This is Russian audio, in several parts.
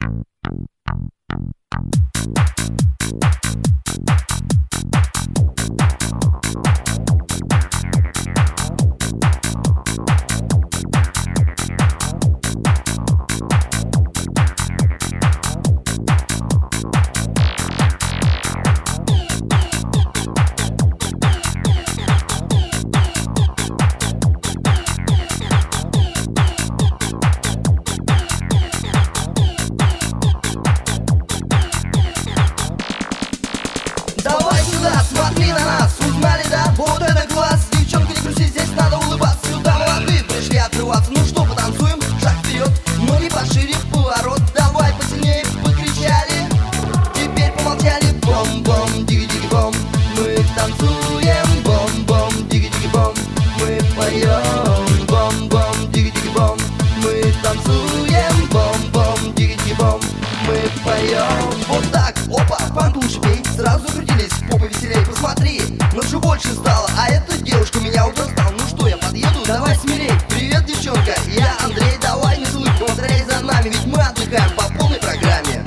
Давай сюда, смотри на нас, узнали, да? Вот это класс, девчонка, не грусти, здесь надо улыбаться. Сюда молодые пришли открываться, ну что, потанцуем? Шаг вперед, ноги пошире, поворот. Давай посильнее, покричали, теперь помолчали. Бом-бом, диги-диги-бом, мы танцуем. Бом-бом, диги-диги-бом, мы поем. Бом-бом, диги-диги-бом, мы танцуем. Бом-бом, диги-диги-бом, мы поем. Вот так, опа, пантуши бей, сразу крутились, попа веселей, посмотри, но все больше стало, а эта девушка меня уже стала. Ну что, я подъеду? Давай смелей. Привет, девчонка, я Андрей, давай не с улыбкой, повторяй за нами, ведь мы отдыхаем по полной программе.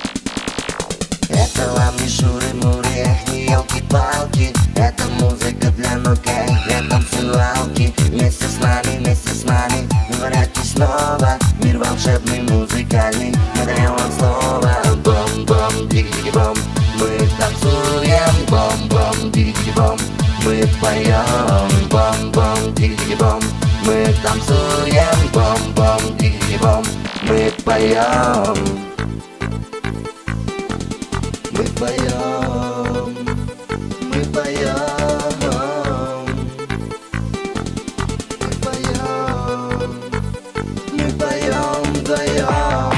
Это вам не шуры-муры, эх, не елки-палки. Это музыка для ног, для танцевалки. Вместе с нами, говорите снова. Мир волшебный, музыкальный, мы даем вам слово. Бом-бом, диги-диги-бом, мы танцуем. Бом-бом, диги-диги-бом, мы поем. Бом-бом, диги-диги-бом, мы танцуем. Бом-бом, диги-диги-бом, мы поем. Мы поем, мы поем, мы поем, мы поем вдвоем.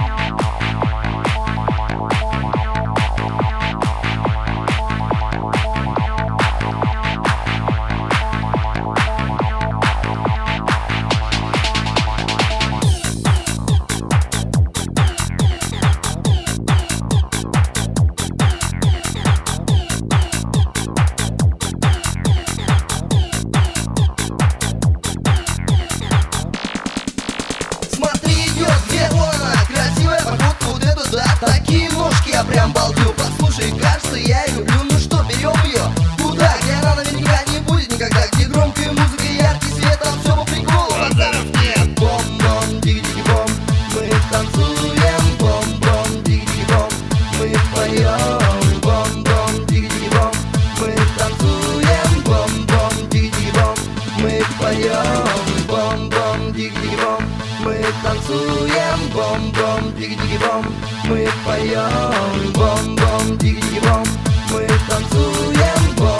Такие ножки, я прям балдю. Послушай, кажется, я ее люблю. Ну что, берем ее? Куда? Где она наверняка не будет никогда. Где громкая музыка и яркий свет, там все по приколу, базаров нет. Бом-бом, диги-диги-бом, мы танцуем. Бом-бом, диги-диги-бом, мы поем. Бом-бом, диги-диги-бом, мы танцуем. Бом-бом, диги-диги-бом, мы поем. Бом-бом, диги-диги-бом, мы танцуем. Бом-бом, диги-диги-бом, мы поем. Бом-бом, диги-диги-бом, мы танцуем.